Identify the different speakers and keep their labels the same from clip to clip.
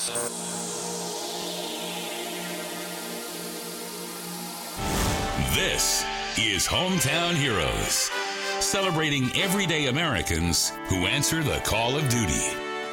Speaker 1: This is Hometown Heroes, celebrating everyday Americans who answer the call of duty.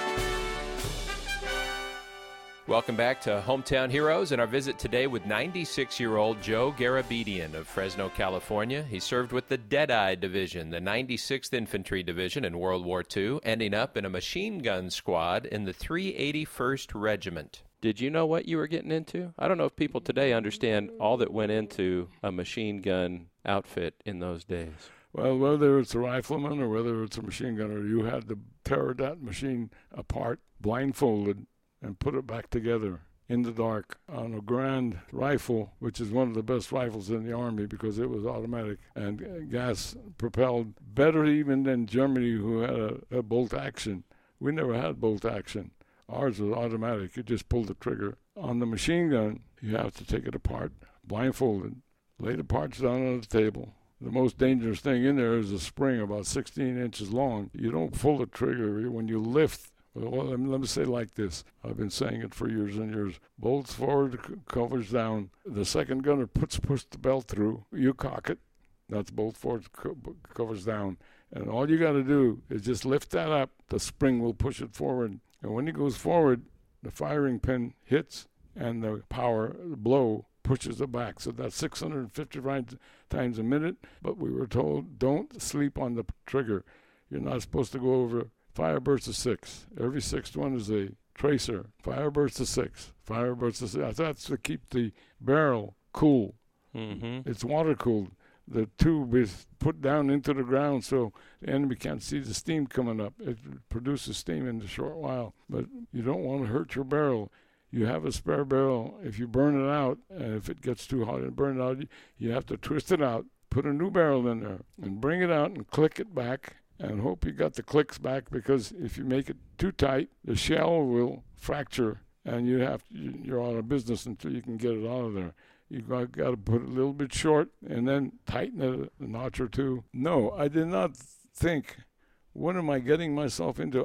Speaker 2: Welcome back to Hometown Heroes and our visit today with 96-year-old Joe Garabedian of Fresno, California. He served with the Deadeye Division, the 96th Infantry Division in World War II, ending up in a machine gun squad in the 381st Regiment. Did you know what you were getting into? I don't know if people today understand all that went into a machine gun outfit in those days.
Speaker 3: Well, whether it's a rifleman or whether it's a machine gunner, you had to tear that machine apart, blindfolded, and put it back together in the dark on a Grand rifle, which is one of the best rifles in the Army because it was automatic and gas propelled, better even than Germany, who had a bolt action. We never had bolt action. Ours was automatic. You just pull the trigger. On the machine gun, you have to take it apart, blindfolded, lay the parts down on the table. The most dangerous thing in there is a spring about 16 inches long. You don't pull the trigger. When you lift, well, let me say it like this. I've been saying it for years and years. Bolts forward, covers down. The second gunner push the belt through. You cock it. That's bolt forward, covers down. And all you got to do is just lift that up. The spring will push it forward. And when it goes forward, the firing pin hits and the power, the blow, pushes it back. So that's 650 times a minute. But we were told, don't sleep on the trigger. You're not supposed to go over fire bursts of 6. Every sixth one is a tracer. Fire bursts of 6. Fire bursts of 6. That's to keep the barrel cool. Mm-hmm. It's water cooled. The tube is put down into the ground so the enemy can't see the steam coming up. It produces steam in a short while. But you don't want to hurt your barrel. You have a spare barrel. If you burn it out, and if it gets too hot and burn it out, you have to twist it out, put a new barrel in there, and bring it out and click it back. And hope you got the clicks back, because if you make it too tight, the shell will fracture, and you're out of business until you can get it out of there. You got to put it a little bit short and then tighten it a notch or two. No, I did not think, what am I getting myself into?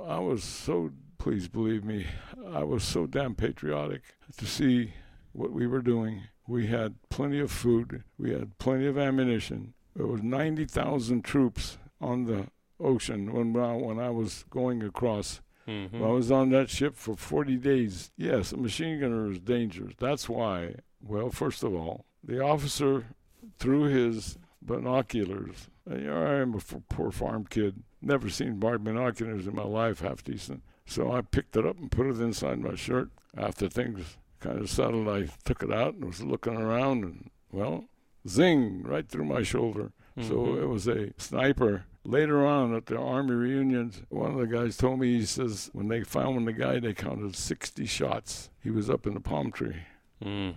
Speaker 3: Please believe me, I was so damn patriotic to see what we were doing. We had plenty of food. We had plenty of ammunition. There was 90,000 troops on the ocean when I was going across. Mm-hmm. I was on that ship for 40 days. Yes, a machine gunner is dangerous. That's why, well, first of all, the officer, through his binoculars, I am a poor farm kid, never seen binoculars in my life, half decent. So I picked it up and put it inside my shirt. After things kind of settled, I took it out and was looking around, and, well, zing, right through my shoulder. Mm-hmm. So it was a sniper. Later on at the Army reunions, one of the guys told me, he says, when they found the guy, they counted 60 shots. He was up in the palm tree. Mm.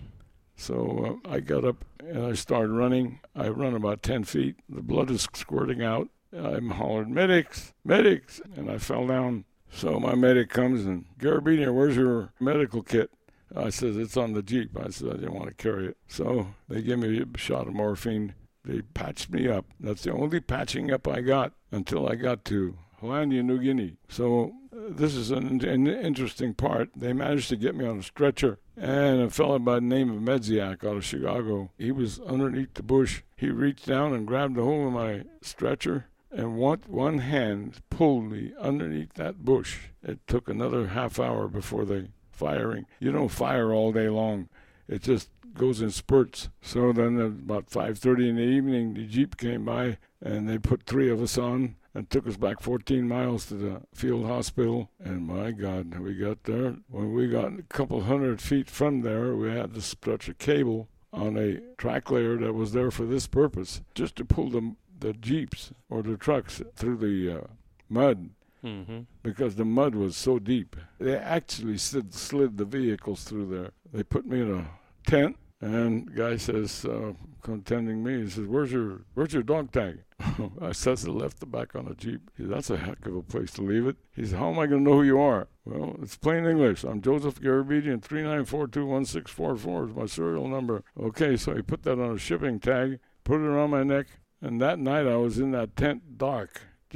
Speaker 3: So I got up and I started running. I run about 10 feet. The blood is squirting out. I'm hollering, medics, medics, and I fell down. So my medic comes and, Garabedian, where's your medical kit? I said, it's on the Jeep. I said, I didn't want to carry it. So they gave me a shot of morphine. They patched me up. That's the only patching up I got until I got to Hollandia, New Guinea. So this is an interesting part. They managed to get me on a stretcher. And a fellow by the name of Medziak out of Chicago, he was underneath the bush. He reached down and grabbed a hold of my stretcher, and one hand pulled me underneath that bush. It took another half hour before the firing. You don't fire all day long. It just goes in spurts. So then about 5:30 in the evening, the Jeep came by, and they put 3 of us on and took us back 14 miles to the field hospital. And my God, we got there. When we got a couple hundred feet from there, we had to stretch a cable on a track layer that was there for this purpose, just to pull the Jeeps or the trucks through the mud. Mm-hmm. Because the mud was so deep. They actually slid the vehicles through there. They put me in a tent, and the guy says, contending me, he says, where's your dog tag? I says it left the back on the Jeep. He said, that's a heck of a place to leave it. He said, how am I going to know who you are? Well, it's plain English. I'm Joseph Garabedian, 39421644 is my serial number. Okay, so he put that on a shipping tag, put it around my neck, and that night I was in that tent dark,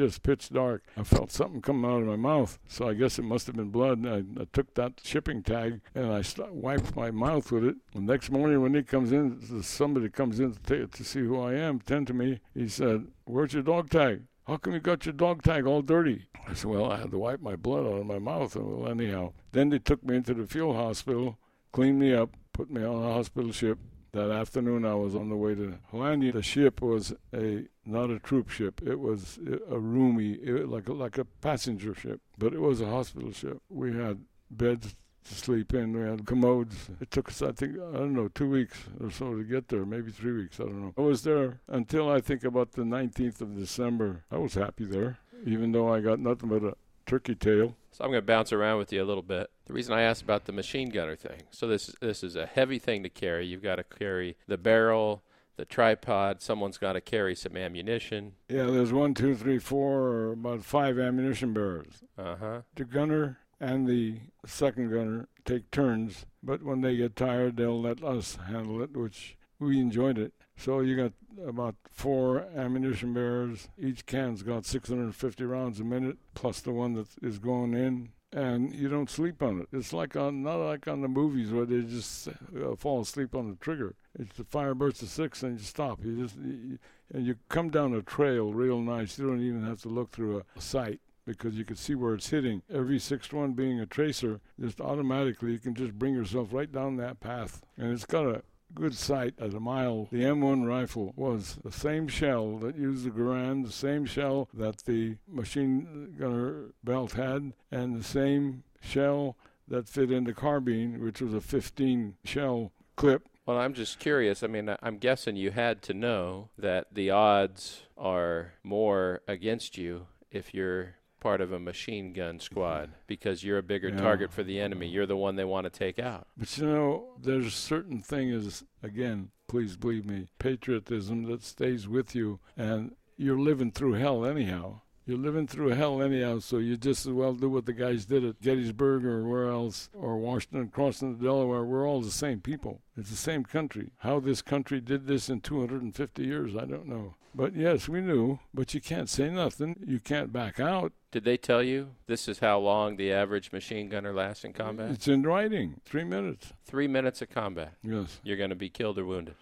Speaker 3: just pitch dark. I felt something coming out of my mouth, so I guess it must have been blood. I took that shipping tag and I wiped my mouth with it. The next morning when he comes in, somebody comes in to see who I am, tend to me. He said, "Where's your dog tag? How come you got your dog tag all dirty?" I said, "Well, I had to wipe my blood out of my mouth." Well, anyhow, then they took me into the field hospital, cleaned me up, put me on a hospital ship. That afternoon, I was on the way to Hollandia. The ship was not a troop ship. It was a roomy, like a passenger ship, but it was a hospital ship. We had beds to sleep in. We had commodes. It took us, I think, 2 weeks or so to get there, maybe 3 weeks, I don't know. I was there until I think about the 19th of December. I was happy there, even though I got nothing but a turkey tail.
Speaker 2: So I'm going to bounce around with you a little bit. The reason I asked about the machine gunner thing, so this is a heavy thing to carry. You've got to carry the barrel, the tripod. Someone's got to carry some ammunition.
Speaker 3: Yeah, there's 1, 2, 3, 4, or about 5 ammunition bearers.
Speaker 2: Uh-huh.
Speaker 3: The gunner and the second gunner take turns, but when they get tired, they'll let us handle it, which we enjoyed it. So you got about 4 ammunition bearers. Each can's got 650 rounds a minute, plus the one that is going in. And you don't sleep on it. It's not like on the movies where they just fall asleep on the trigger. It's the fire bursts of 6 and you stop. And you come down a trail real nice. You don't even have to look through a sight, because you can see where it's hitting. Every 6th being a tracer, just automatically you can just bring yourself right down that path. And it's got a good sight at a mile. The M1 rifle was the same shell that used the Garand, the same shell that the machine gunner belt had, and the same shell that fit in the carbine, which was a 15 shell clip.
Speaker 2: Well, I'm just curious. I mean, I'm guessing you had to know that the odds are more against you if you're part of a machine gun squad, because you're a bigger target for the enemy. You're the one they want to take out.
Speaker 3: But there's a certain thing is, again, please believe me, patriotism that stays with you, and you're living through hell anyhow. You're living through hell anyhow, so you just as well do what the guys did at Gettysburg or where else, or Washington crossing the Delaware. We're all the same people. It's the same country. How this country did this in 250 years, I don't know. But yes, we knew, but you can't say nothing. You can't back out.
Speaker 2: Did they tell you this is how long the average machine gunner lasts in combat?
Speaker 3: It's in writing, 3 minutes.
Speaker 2: 3 minutes of combat.
Speaker 3: Yes.
Speaker 2: You're going to be killed or wounded.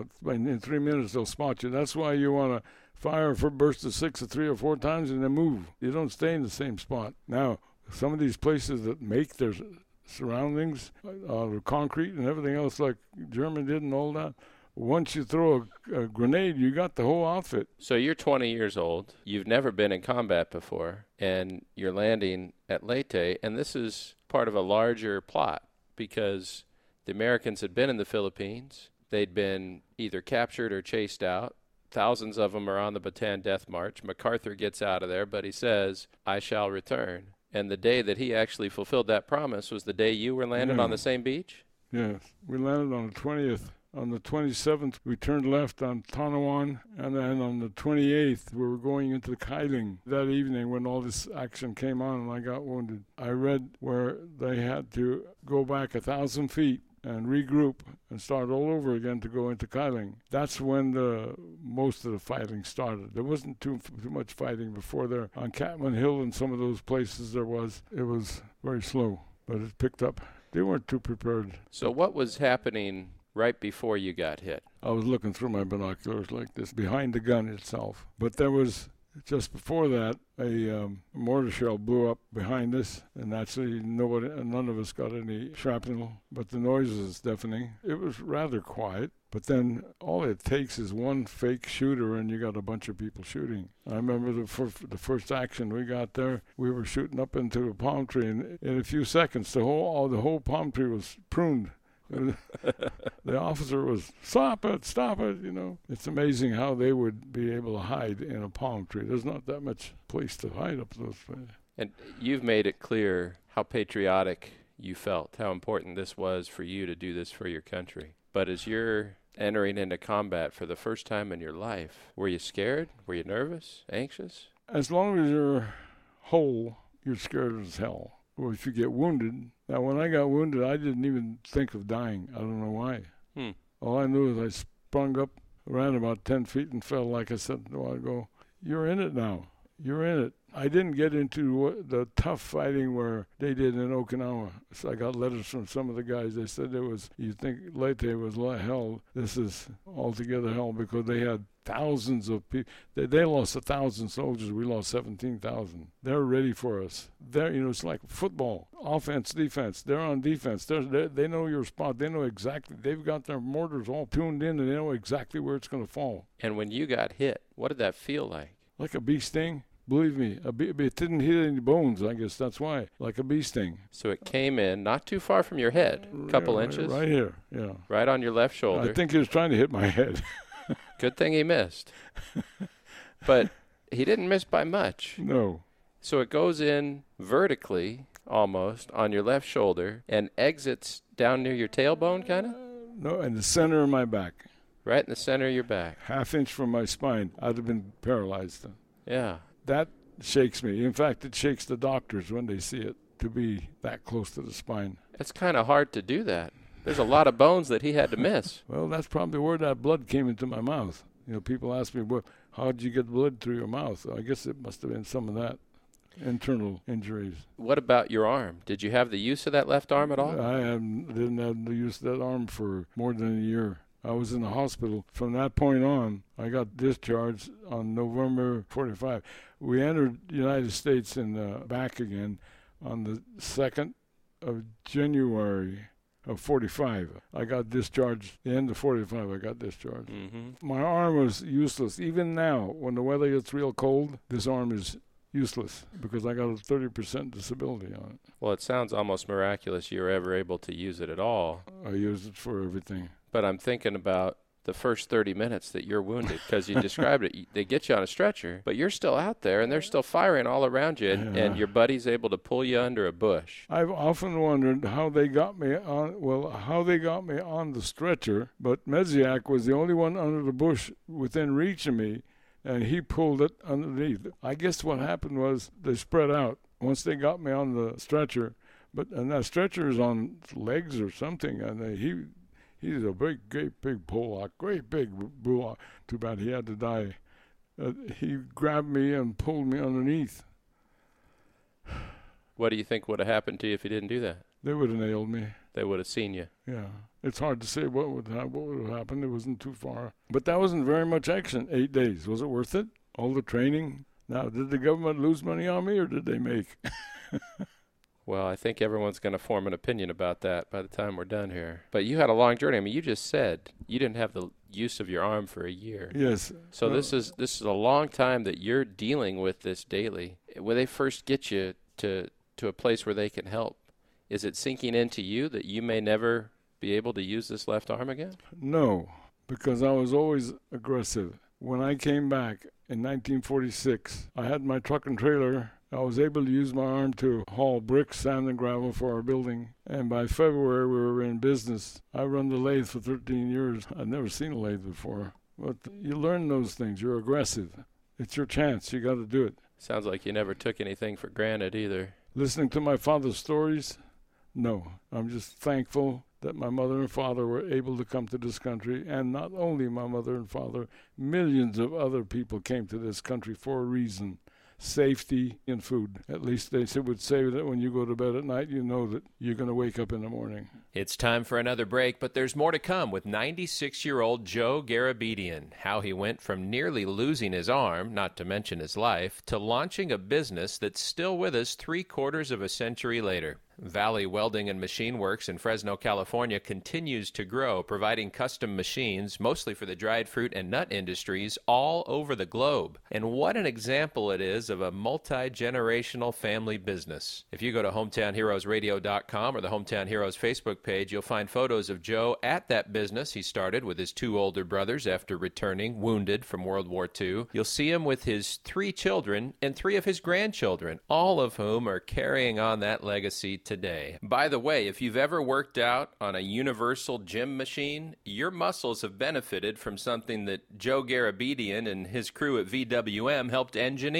Speaker 3: In 3 minutes they'll spot you. That's why you want to fire for bursts of 6 or 3 or 4 times and then move. You don't stay in the same spot. Now, some of these places that make their surroundings out of concrete and everything else like German did and all that, once you throw a grenade, you got the whole outfit.
Speaker 2: So you're 20 years old. You've never been in combat before, and you're landing at Leyte, and this is part of a larger plot because the Americans had been in the Philippines. They'd been either captured or chased out. Thousands of them are on the Bataan Death March. MacArthur gets out of there, but he says, "I shall return." And the day that he actually fulfilled that promise was the day you were landed on the same beach?
Speaker 3: Yes. We landed on the 20th. On the 27th, we turned left on Tanawan, and then on the 28th, we were going into Kailing. That evening, when all this action came on and I got wounded, I read where they had to go back 1,000 feet and regroup and start all over again to go into Kailing. That's when most of the fighting started. There wasn't too much fighting before there. On Catman Hill and some of those places it was very slow, but it picked up. They weren't too prepared.
Speaker 2: So what was happening right before you got hit?
Speaker 3: I was looking through my binoculars like this, behind the gun itself. But there was, just before that, a mortar shell blew up behind us, and actually none of us got any shrapnel, but the noise was deafening. It was rather quiet, but then all it takes is one fake shooter, and you got a bunch of people shooting. I remember the first action we got there, we were shooting up into a palm tree, and in a few seconds, the whole palm tree was pruned. The officer was, stop it, It's amazing how they would be able to hide in a palm tree. There's not that much place to hide up those places.
Speaker 2: And you've made it clear how patriotic you felt, how important this was for you to do this for your country. But as you're entering into combat for the first time in your life, were you scared? Were you nervous, anxious?
Speaker 3: As long as you're whole, you're scared as hell. Well, if you get wounded, now when I got wounded, I didn't even think of dying. I don't know why. All I knew is I sprung up, ran about 10 feet and fell, like I said a while ago. You're in it now. you're in it. I didn't get into the tough fighting where they did in Okinawa. So I got letters from some of the guys. They said you think Leyte was hell. This is altogether hell because they had thousands of people. They lost 1,000 soldiers. We lost 17,000. They're ready for us. It's like football, offense, defense. They're on defense. They know your spot. They know exactly. They've got their mortars all tuned in, and they know exactly where it's going to fall.
Speaker 2: And when you got hit, what did that feel like?
Speaker 3: Like a bee sting. Believe me, it didn't hit any bones. I guess that's why. Like a bee sting.
Speaker 2: So it came in not too far from your head, a couple inches.
Speaker 3: Right here, yeah.
Speaker 2: Right on your left shoulder.
Speaker 3: I think he was trying to hit my head.
Speaker 2: Good thing he missed. But he didn't miss by much.
Speaker 3: No.
Speaker 2: So it goes in vertically, almost, on your left shoulder and exits down near your tailbone, kind of?
Speaker 3: No, in the center of my back.
Speaker 2: Right in the center of your back.
Speaker 3: Half-inch from my spine. I'd have been paralyzed.
Speaker 2: Yeah.
Speaker 3: That shakes me. In fact, it shakes the doctors when they see it, to be that close to the spine.
Speaker 2: It's kind of hard to do that. There's a lot of bones that he had to miss.
Speaker 3: Well, that's probably where that blood came into my mouth. People ask me, well, how did you get blood through your mouth? I guess it must have been some of that. Internal injuries.
Speaker 2: What about your arm? Did you have the use of that left arm at all?
Speaker 3: I didn't have the use of that arm for more than a year. I was in the hospital. From that point on, I got discharged on November 45. We entered the United States back again on the 2nd of January of 45. I got discharged. The end of 45, I got discharged.
Speaker 2: Mm-hmm.
Speaker 3: My arm was useless. Even now, when the weather gets real cold, this arm is useless because I got a 30% disability on it.
Speaker 2: Well, it sounds almost miraculous you were ever able to use it at all.
Speaker 3: I used it for everything.
Speaker 2: But I'm thinking about the first 30 minutes that you're wounded, because you described it. They get you on a stretcher, but you're still out there, and they're still firing all around you, and your buddy's able to pull you under a bush.
Speaker 3: I've often wondered how they got me on the stretcher, but Meziak was the only one under the bush within reach of me, and he pulled it underneath. I guess what happened was they spread out once they got me on the stretcher, and that stretcher is on legs or something, and he's a great big Polak, great big Bulak. Too bad he had to die. He grabbed me and pulled me underneath.
Speaker 2: What do you think would have happened to you if he didn't do that?
Speaker 3: They would have nailed me.
Speaker 2: They would have seen you.
Speaker 3: Yeah. It's hard to say what would have happened. It wasn't too far. But that wasn't very much action, 8 days. Was it worth it? All the training? Now, did the government lose money on me or did they make?
Speaker 2: Well, I think everyone's going to form an opinion about that by the time we're done here. But you had a long journey. I mean, you just said you didn't have the use of your arm for a year.
Speaker 3: Yes.
Speaker 2: So this is a long time that you're dealing with this daily. When they first get you to a place where they can help, is it sinking into you that you may never be able to use this left arm again?
Speaker 3: No, because I was always aggressive. When I came back in 1946, I had my truck and trailer. I was able to use my arm to haul bricks, sand, and gravel for our building. And by February, we were in business. I run the lathe for 13 years. I'd never seen a lathe before. But you learn those things. You're aggressive. It's your chance. You got to do it.
Speaker 2: Sounds like you never took anything for granted either.
Speaker 3: Listening to my father's stories, no. I'm just thankful that my mother and father were able to come to this country. And not only my mother and father, millions of other people came to this country for a reason. Safety and food. At least they would say that when you go to bed at night, you know that you're going to wake up in the morning.
Speaker 2: It's time for another break, but there's more to come with 96-year-old Joe Garabedian. How he went from nearly losing his arm, not to mention his life, to launching a business that's still with us 3/4 of a century later. Valley Welding and Machine Works in Fresno, California continues to grow, providing custom machines, mostly for the dried fruit and nut industries, all over the globe. And what an example it is of a multi-generational family business. If you go to HometownHeroesRadio.com or the Hometown Heroes Facebook page, you'll find photos of Joe at that business he started with his 2 older brothers after returning wounded from World War II. You'll see him with his 3 children and 3 of his grandchildren, all of whom are carrying on that legacy today. By the way, if you've ever worked out on a universal gym machine, your muscles have benefited from something that Joe Garabedian and his crew at VWM helped engineer.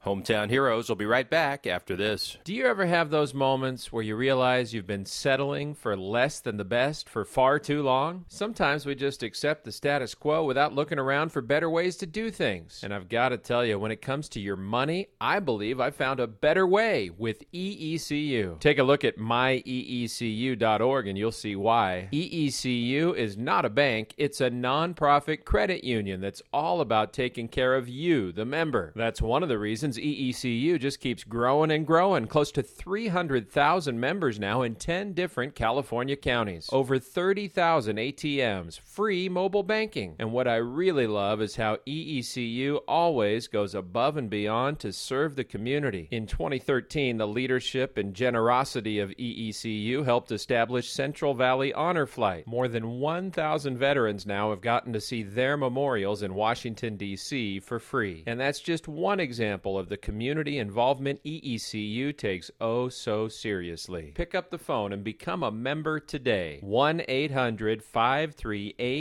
Speaker 2: Hometown Heroes will be right back after this. Do you ever have those moments where you realize you've been settling for less than the best for far too long? Sometimes we just accept the status quo without looking around for better ways to do things. And I've got to tell you, when it comes to your money, I believe I found a better way with EECU. Take a look at myeecu.org and you'll see why. EECU is not a bank, it's a nonprofit credit union that's all about taking care of you, the member. That's one of the reasons EECU just keeps growing and growing. Close to 300,000 members now in 10 different California counties. Over 30,000 ATMs, free mobile banking. And what I really love is how EECU always goes above and beyond to serve the community. In 2013, the leadership and generosity of EECU helped establish Central Valley Honor Flight. More than 1,000 veterans now have gotten to see their memorials in Washington, D.C. for free. And that's just one example of the community involvement EECU takes oh so seriously. Pick up the phone and become a member today.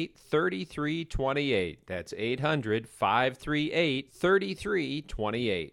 Speaker 2: 1-800-538-3328. That's 800-538-3328.